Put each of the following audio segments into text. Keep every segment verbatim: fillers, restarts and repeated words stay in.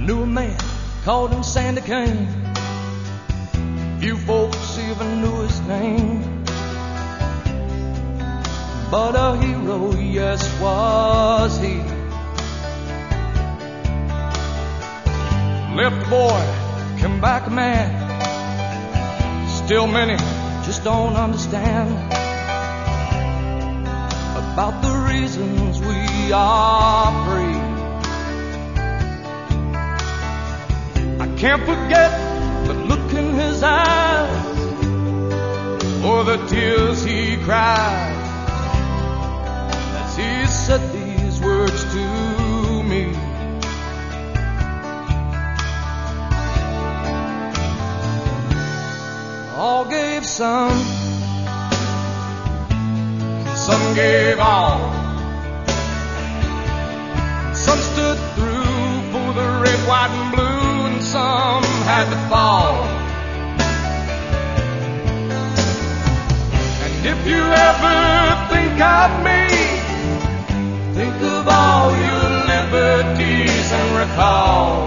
Knew a man called him Sandy Kane. Few folks even knew his name, but a hero, yes, was he. Left a boy, came back a man. Still many just don't understand about the reasons we are free. I can't forget the look in his eyes, or the tears he cried as he said these words to me. All gave some, some gave all. Some stood through for the red, white, and blue, and some had to fall. And if you ever think of me, think of all your liberties and recall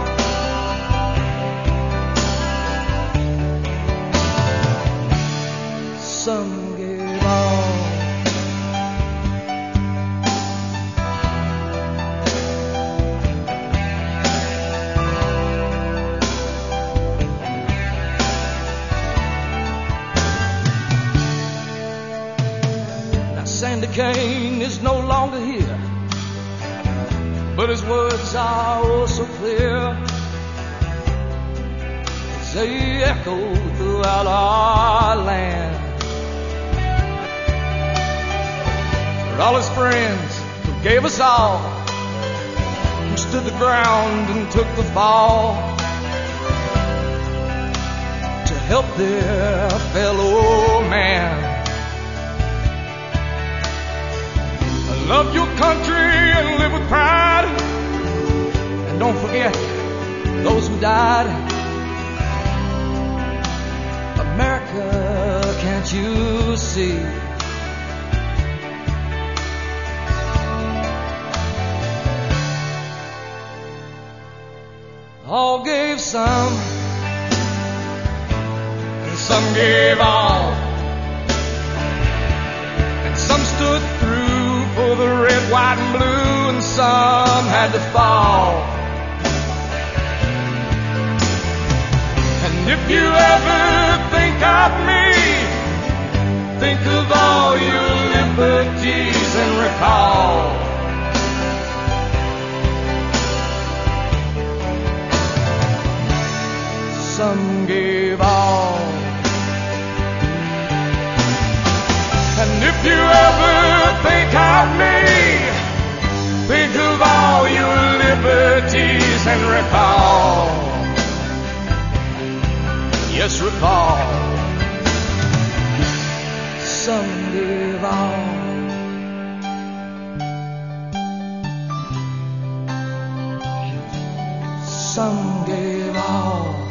some gave all. Now Sandy Kane is no longer here, but his words are oh so clear as they echo throughout our land. For all his friends who gave us all, who stood the ground and took the fall to help their fellow man. Love your country and live with pride, and don't forget those who died. America, can't you see? All gave some, and some gave all, and some stood through for the red, white, and blue, and some had to fall. And if you ever think of me, think of all your liberties and recall some gave all. And if you ever think of me, think of all your liberties and recall, yes, recall some gave all. Some gave all.